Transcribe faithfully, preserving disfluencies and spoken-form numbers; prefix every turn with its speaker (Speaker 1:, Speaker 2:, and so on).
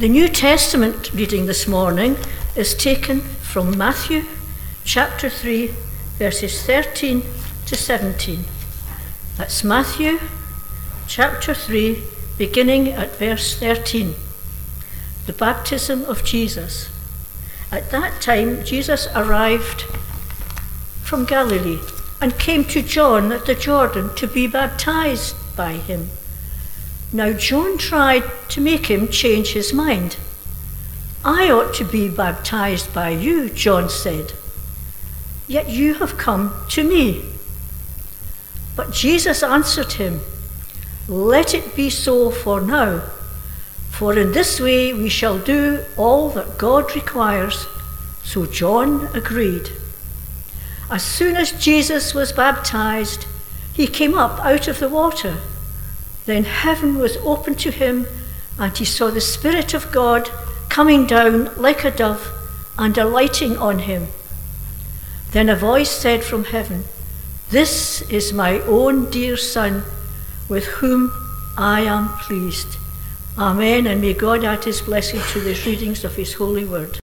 Speaker 1: The New Testament reading this morning is taken from Matthew chapter three, verses thirteen to seventeen. That's Matthew chapter three, beginning at verse thirteen. The baptism of Jesus. At that time, Jesus arrived from Galilee and came to John at the Jordan to be baptized by him. Now John tried to make him change his mind. I ought to be baptized by you, John said, yet you have come to me. But Jesus answered him, let it be so for now, for in this way we shall do all that God requires. So John agreed. As soon as Jesus was baptized, he came up out of the water. Then heaven was opened to him, and he saw the Spirit of God coming down like a dove and alighting on him. Then a voice said from heaven, this is my own dear Son, with whom I am pleased. Amen, and may God add his blessing to the readings of his holy word.